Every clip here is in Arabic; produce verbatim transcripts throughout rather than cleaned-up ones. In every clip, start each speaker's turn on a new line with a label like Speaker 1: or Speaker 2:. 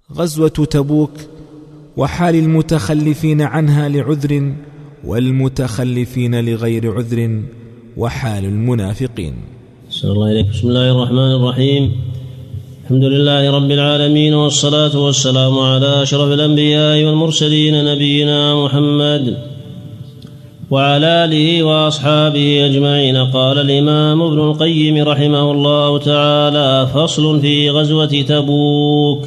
Speaker 1: غزوة تبوك وحال المتخلفين عنها لعذر والمتخلفين لغير عذر وحال المنافقين.
Speaker 2: صلى الله عليه. بسم الله الرحمن الرحيم. الحمد لله رب العالمين، والصلاة والسلام على أشرف الأنبياء والمرسلين نبينا محمد وعلى آله وأصحابه أجمعين. قال الإمام ابن القيم رحمه الله تعالى: فصل في غزوة تبوك.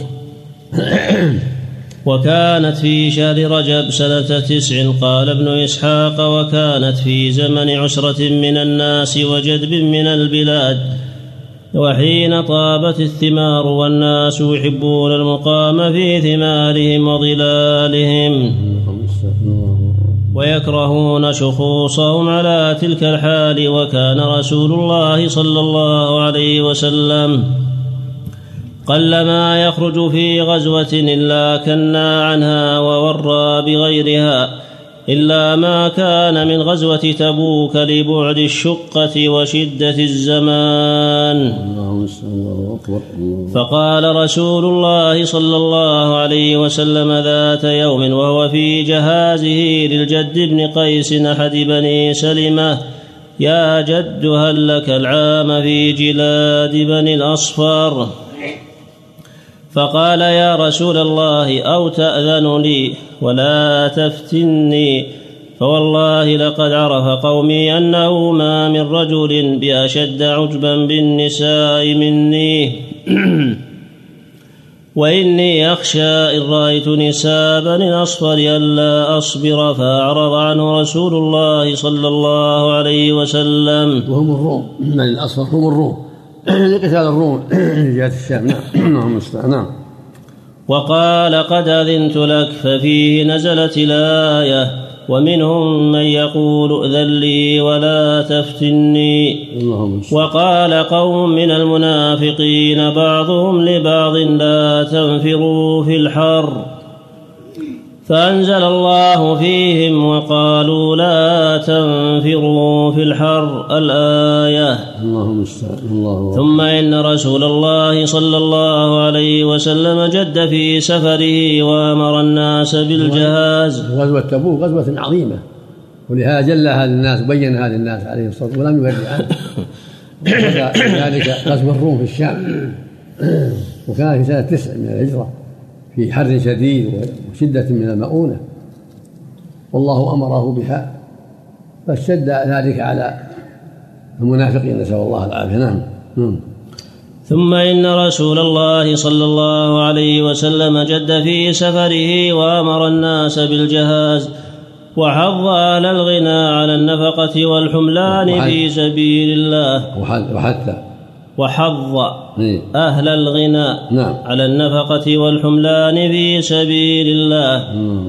Speaker 2: وكانت في شهر رجب سنة تسع. قال ابن إسحاق: وكانت في زمن عسرة من الناس وجدب من البلاد، وحين طابت الثمار والناس يحبون المقام في ثمارهم وظلالهم ويكرهون شخوصهم على تلك الحال. وكان رسول الله صلى الله عليه وسلم قلما يخرج في غزوة إلا كنا عنها وورى بغيرها، إلا ما كان من غزوة تبوك لبعد الشقة وشدة الزمان. فقال رسول الله صلى الله عليه وسلم ذات يوم وهو في جهازه للجد بن قيس أحد بني سلمة: يا جد هل لك العام في جلاد بني الأصفر؟ فقال: يا رسول الله، أو تأذن لي ولا تفتني، فوالله لقد عرف قومي أنه ما من رجل بأشد عجبا بالنساء مني وإني أخشى إن رأيت نساء بني الأصفر ألا أصبر. فأعرض عنه رسول الله صلى الله عليه وسلم.
Speaker 3: وهم الروم، بني الأصفر هم الروم لقتال الروم جهة الشام. نعم.
Speaker 2: وقال: قد أذنت لك. ففيه نزلت الآية: ومنهم من يقول ائذن لي ولا تفتني. وقال قوم من المنافقين بعضهم لبعض: لا تنفروا في الحر. فأنزل الله فيهم: وقالوا لا تنفروا في الحر، الآية. ثم إن رسول الله صلى الله عليه وسلم جد في سفره وأمر الناس بالجهاز.
Speaker 3: غزوة تبوك غزوة عظيمة، ولهذا جل هذا الناس وبين هذا الناس عليه الصلاة والسلام ولم يبرئ عنه. ذلك غزو الروم في الشام، وكان في سنة تسع من الهجرة في حر شديد وشدة من المؤونة، والله أمره بها، فاشتد ذلك على المنافقين، نسأل الله العافية. نعم.
Speaker 2: ثم إن رسول الله صلى الله عليه وسلم جد في سفره وأمر الناس بالجهاز، وحض على الغنى على النفقة والحملان في سبيل الله.
Speaker 3: وحث
Speaker 2: وحض أهل الغنى
Speaker 3: نعم.
Speaker 2: على النفقة والحملان في سبيل الله.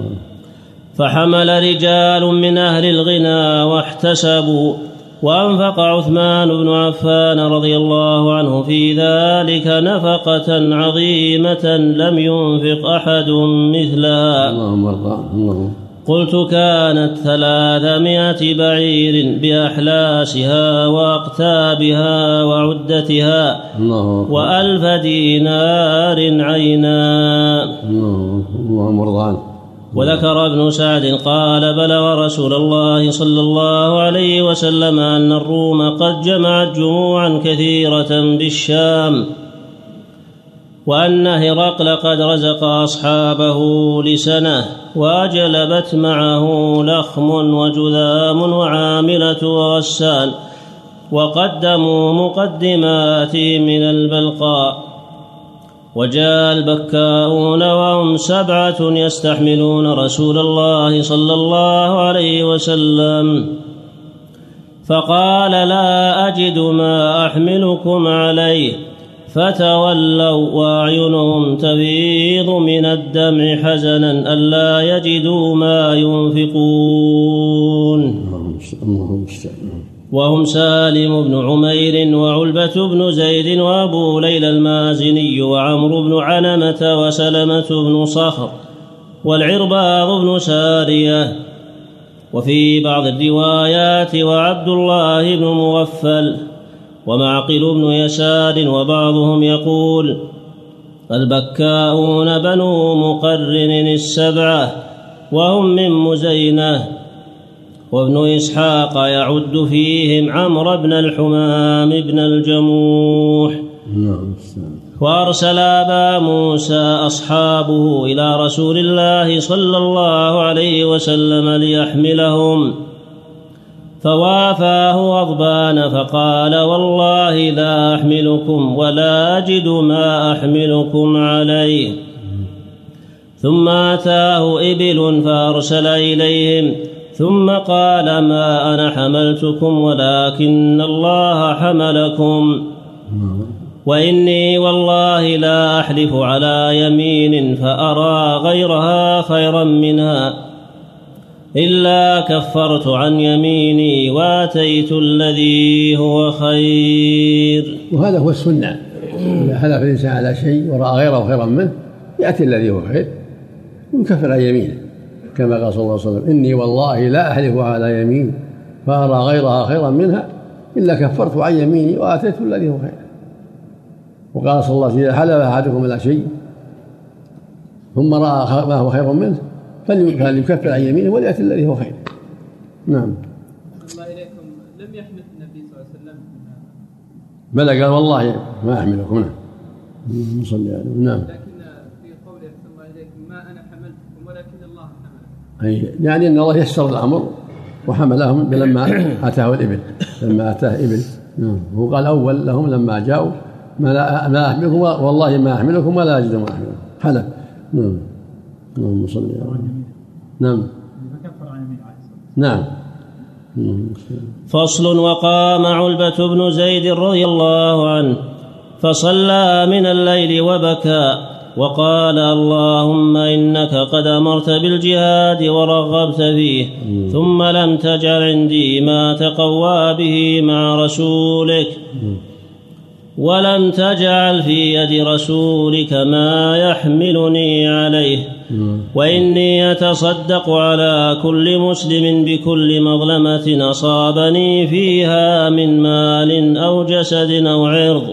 Speaker 2: فحمل رجال من أهل الغنى واحتسبوا، وأنفق عثمان بن عفان رضي الله عنه في ذلك نفقة عظيمة لم ينفق أحد مثلها.
Speaker 3: اللهم ارضى.
Speaker 2: قلت: كانت ثلاثمائة بعير بأحلاسها وأقتابها وعدتها، وألف دينار عينا.
Speaker 3: اللهم ارضى.
Speaker 2: وذكر ابن سعد قال: بلغ رسول الله صلى الله عليه وسلم أن الروم قد جمعت جموعا كثيرة بالشام، وأن هرقل قد رزق أصحابه لسنة، وأجلبت معه لخم وجذام وعاملة وغسان، وقدموا مقدمات من البلقاء. وجاء البكاؤون وهم سبعة يستحملون رسول الله صلى الله عليه وسلم، فقال: لا أجد ما أحملكم عليه. فتولوا وأعينهم تفيض من الدمع حزنا ألا يجدوا ما ينفقون. وهم سالم بن عمير وعلبة بن زيد وأبو ليلى المازني وعمرو بن عنمة وسلمة بن صخر والعرباض بن سارية. وفي بعض الروايات: وعبد الله بن مغفل ومعقل بن يسار. وبعضهم يقول: البكاؤون بنو مقرن السبعة وهم من مزينة. وابن إسحاق يعد فيهم عمرو بن الحمام بن الجموح. وأرسل أبا موسى أصحابه إلى رسول الله صلى الله عليه وسلم ليحملهم، فوافاه غضبان فقال: والله لا أحملكم ولا أجد ما أحملكم عليه. ثم أتاه إبل فأرسل إليهم، ثم قال: ما أنا حملتكم ولكن الله حملكم، وإني والله لا أحلف على يمين فأرى غيرها خيرا منها إلا كفرت عن يميني واتيت الذي هو خير.
Speaker 3: وهذا هو السنة، إذا حلف الإنسان على شيء ورأى غيره خيرا منه يأتي الذي هو خير ويكفر عن يمينه، كما قال صلى الله عليه وسلم: إني والله لا أحلف على يمين فأرى غيرها خيرا منها إلا كفرت عن يميني واتيت الذي هو خير. وقال صلى الله عليه وسلم: إذا حلف أحدكم على شيء ثم رأى ما هو خير منه فليكفر عن يمينه وليأتي الذي هو خير. نعم.
Speaker 4: الله إليكم، لم يحمل النبي صلى الله عليه وسلم
Speaker 3: بلى، قال: والله ما أحملكم. نعم. نصلي عليه. نعم.
Speaker 4: لكن في قوله صلى الله عليكم: ما أنا حملتكم ولكن الله حملكم،
Speaker 3: أي يعني أن الله يسر الأمر وحملهم لما أتاه الإبل، لما أتاه إبل. نعم. هو قال أول لهم لما جاءوا: ما لا أحملكم والله ما أحملكم ولا أجد ما أحملكم، حلف. نعم. اللهم صل على نعم نعم.
Speaker 2: فصل. وقام علبة بن زيد رضي الله عنه فصلى من الليل وبكى وقال: اللهم إنك قد أمرت بالجهاد ورغبت فيه، ثم لم تجعل عندي ما تقوى به مع رسولك، ولم تجعل في يد رسولك ما يحملني عليه، وإني أتصدق على كل مسلم بكل مظلمة أصابني فيها من مال أو جسد أو عرض.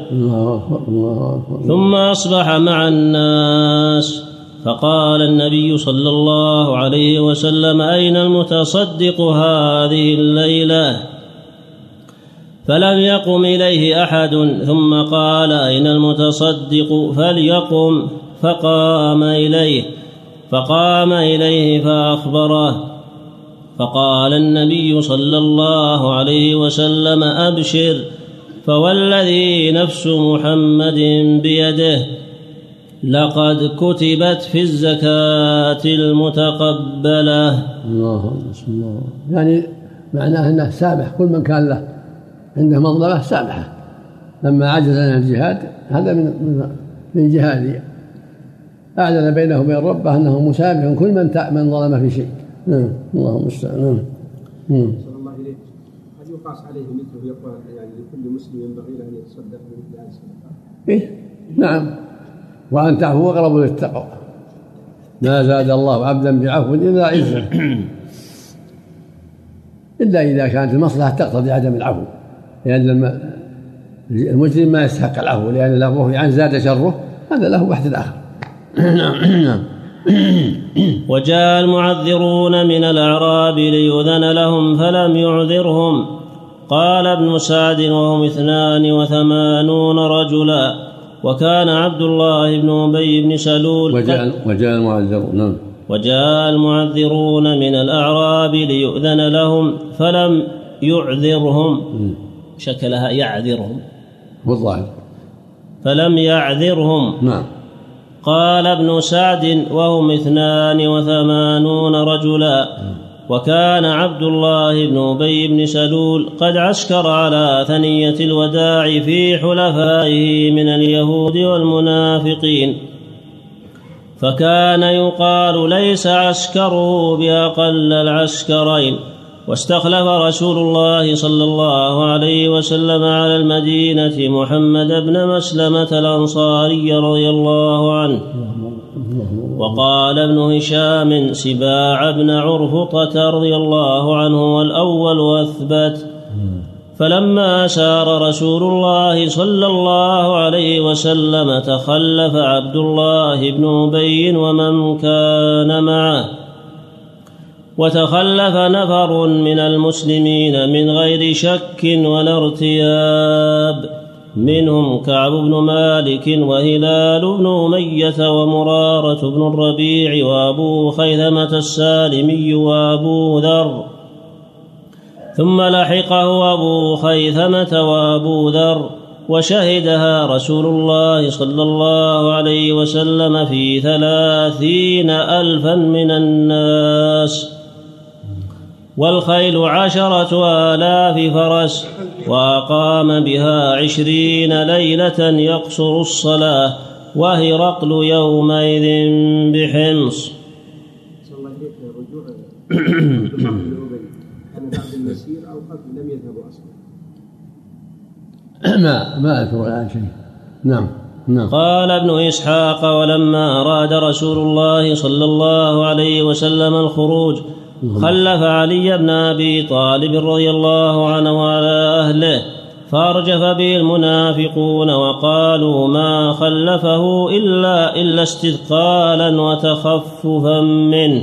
Speaker 2: ثم أصبح مع الناس فقال النبي صلى الله عليه وسلم: أين المتصدق هذه الليلة؟ فلم يقم إليه أحد، ثم قال: أين المتصدق؟ فليقم. فقام إليه فقام إليه فأخبره، فقال النبي صلى الله عليه وسلم: أبشر، فوالذي نفس محمد بيده لقد كتبت في الزكاة المتقبلة.
Speaker 3: الله الله. يعني معناه أنه سامح كل من كان له عنده مظلمة، سامحه لما عجز عن الجهاد. هذا من من الجهاد، أعلن بينه وبين ربه أنه مسامح كل من من ظلم في شيء. نعم. اللهم استعان. نعم.
Speaker 5: صلى الله عليه. هل يقاس عليه مثله يقول يعني لكل مسلم ينبغي له أن يتصدق بمثل هذه الصدقات؟
Speaker 3: إيه نعم. وأن تعفو أقرب للتقوى. ما زاد الله عبدا بعفو إلا عزا، إلا إذا كانت المصلحة تقتضي عدم العفو، لأن المجرم ما يستحق العفو، لأن لو يعني زاد شره هذا له بحث آخر.
Speaker 2: وجاء المعذرون من الأعراب ليؤذن لهم فلم يعذرهم. قال ابن سعد: وهم اثنان وثمانون رجلا، وكان عبد الله بن أبي بن سلول.
Speaker 3: وجاء, وجاء المعذرون نعم.
Speaker 2: وجاء المعذرون من الأعراب ليؤذن لهم فلم يعذرهم. شكلها يعذرهم
Speaker 3: والظاهر
Speaker 2: فلم يعذرهم.
Speaker 3: نعم.
Speaker 2: قال ابن سعد: وهم اثنان وثمانون رجلا، وكان عبد الله بن أبي بن سلول قد عسكر على ثنية الوداع في حلفائه من اليهود والمنافقين، فكان يقال: ليس عسكره بأقل العسكرين. واستخلف رسول الله صلى الله عليه وسلم على المدينة محمد بن مسلمة الأنصاري رضي الله عنه. وقال ابن هشام: سباع بن عرفطة رضي الله عنه والأول أثبت. فلما سار رسول الله صلى الله عليه وسلم تخلف عبد الله بن أبي ومن كان معه، وتخلف نفر من المسلمين من غير شك ولا ارتياب، منهم كعب بن مالك وهلال بن أمية ومرارة بن الربيع وأبو خيثمة السالمي وأبو ذر، ثم لحقه أبو خيثمة وأبو ذر، وشهدها رسول الله صلى الله عليه وسلم في ثلاثين ألفا من الناس، والخيل عشرة آلاف فرس، وأقام بها عشرين ليلة يقصر الصلاة، وهرقل يومئذ بحمص.
Speaker 5: المسير أو قبل لم يذهبوا أصلا؟
Speaker 3: ما ما أذكر الآن شيء. نعم نعم.
Speaker 2: قال ابن إسحاق: ولما أراد رسول الله صلى الله عليه وسلم الخروج خلف علي بن أبي طالب رضي الله عنه وعلى أهله، فارجف به المنافقون وقالوا ما خلفه إلا إلا استثقالا وتخففا منه.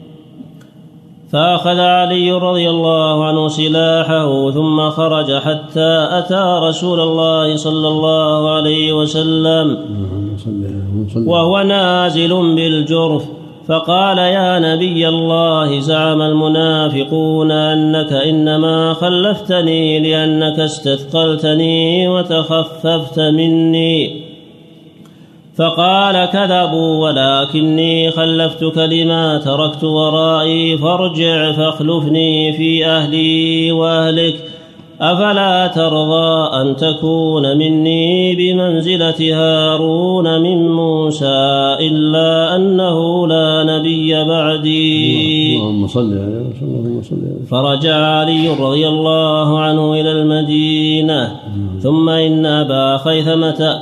Speaker 2: فأخذ علي رضي الله عنه سلاحه ثم خرج حتى أتى رسول الله صلى الله عليه وسلم وهو نازل بالجرف، فقال: يا نبي الله، زعم المنافقون أنك إنما خلفتني لأنك استثقلتني وتخففت مني. فقال: كذبوا، ولكني خلفتك لما تركت ورائي، فارجع فاخلفني في أهلي وأهلك. أفلا ترضى أن تكون مني بمنزلة هارون من موسى، إلا أنه لا نبي بعدي.
Speaker 3: اللهم صل عليه وسلم.
Speaker 2: فرجع علي رضي الله عنه إلى المدينة. ثم إن أبا خيثمة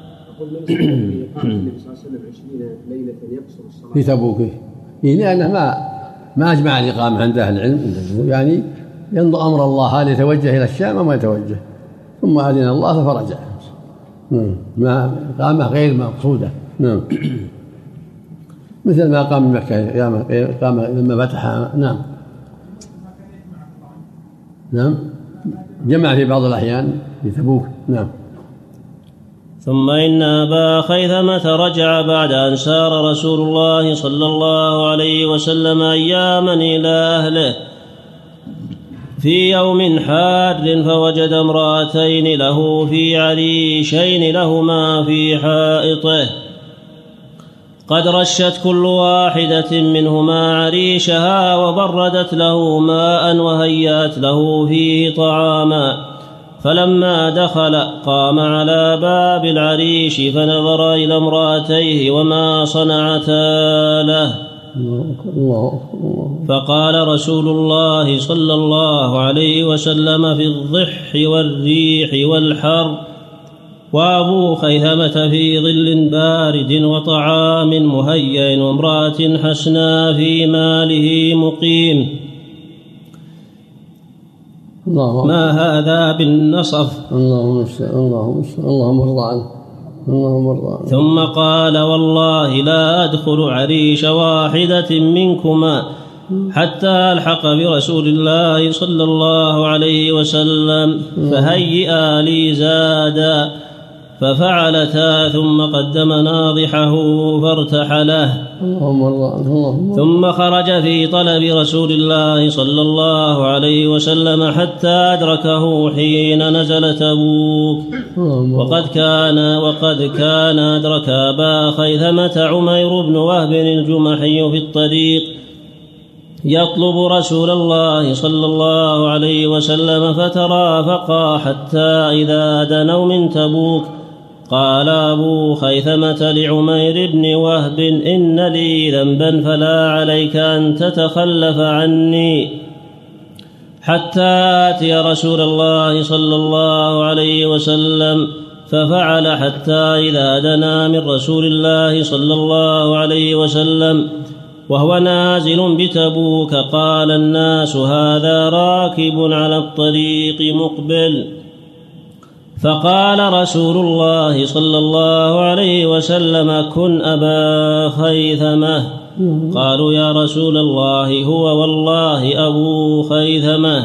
Speaker 3: في تبوك، لأنه ما ما أجمع الإقامة عند أهل العلم، يعني ينظر أمر الله هل يتوجه إلى الشام أو ما يتوجه، ثم أذن الله فرجع. ما إقامة غير مقصودة. نعم. مثل ما قام بمكة قام لما فتحها. نعم نعم جمع في بعض الأحيان في تبوك. نعم.
Speaker 2: ثم إن أبا خيثمة رجع بعد أن سار رسول الله صلى الله عليه وسلم أياما إلى أهله في يوم حار، فوجد امرأتين له في عريشين لهما في حائطه، قد رشت كل واحدة منهما عريشها، وبردت له ماء وهيأت له فيه طعاما. فلما دخل قام على باب العريش فنظر إلى امرأتيه وما صنعتا له، فقال رسول الله صلى الله عليه وسلم في الضح والريح والحر، وأبو خيثمة في ظل بارد وطعام مهيأ وامرأة حسناء في ماله مقيم، ما هذا بالنصف.
Speaker 3: اللهم اللهم اللهم ارضى عنه اللهم ارضى عنه.
Speaker 2: ثم قال: والله لا أدخل عريش واحدة منكما حتى ألحق برسول الله صلى الله عليه وسلم، فهيئا لي زادا. ففعلتا، ثم قدم ناضحه فارتحله، ثم خرج في طلب رسول الله صلى الله عليه وسلم حتى أدركه حين نزل تبوك. وقد كان وقد كان أدرك أبا خيثمة عمير بن وهب الجمحي في الطريق يطلب رسول الله صلى الله عليه وسلم، فترافقا حتى إذا دنوا من تبوك قال أبو خيثمة لعمير بن وهب: إن لي ذنبا فلا عليك أن تتخلف عني حتى آتي رسول الله صلى الله عليه وسلم. ففعل حتى إذا دنا من رسول الله صلى الله عليه وسلم وهو نازل بتبوك قال الناس هذا راكب على الطريق مقبل. فقال رسول الله صلى الله عليه وسلم كن أبا خيثمة. قالوا يا رسول الله هو والله أبو خيثمة.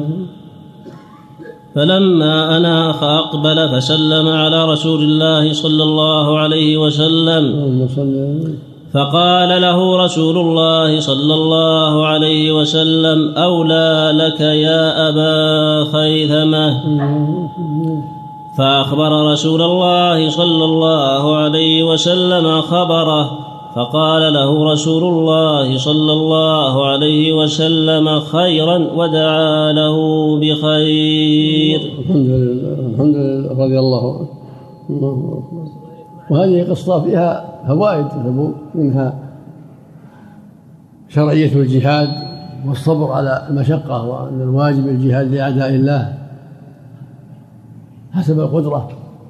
Speaker 2: فلما أناخ أقبل فسلم على رسول الله صلى الله عليه وسلم فقال له رسول الله صلى الله عليه وسلم أولى لك يا أبا خيثمة. فأخبر رسول الله صلى الله عليه وسلم خبره فقال له رسول الله صلى الله عليه وسلم خيرا ودعا له بخير.
Speaker 3: الحمد لله الحمد لله رضي الله عنه. وهذه قصة فيها فوائد منها شرعية الجهاد والصبر على المشقة وأن الواجب الجهاد لأعداء الله حسب القدرة.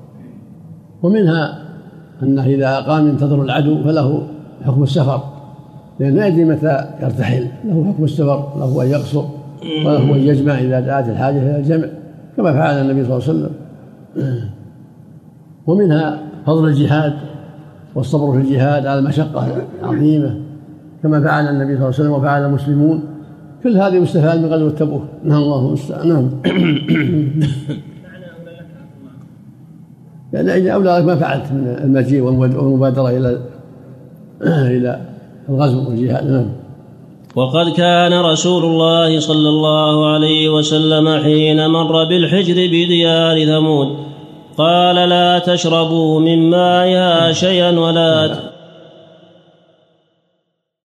Speaker 3: ومنها أنه إذا أقام ينتظر العدو فله حكم السفر لأنه يدري متى يرتحل، له حكم السفر، له أن يقصر وله أن يجمع إذا دعت الحاجة إلى الجمع كما فعل النبي صلى الله عليه وسلم. ومنها فضل الجهاد والصبر في الجهاد على المشقة العظيمة كما فعل النبي صلى الله عليه وسلم وفعل المسلمون. كل هذه مستفاد من غزوة تبوك. نعم الله المستعان. نعم. يعني أولى ما فعلت من المجيء والمبادرة إلى إلى الغزو والجهاد. نعم.
Speaker 2: وقد كان رسول الله صلى الله عليه وسلم حين مر بالحجر بديار ثمود قال لا تشربوا من مائها شيئا ولا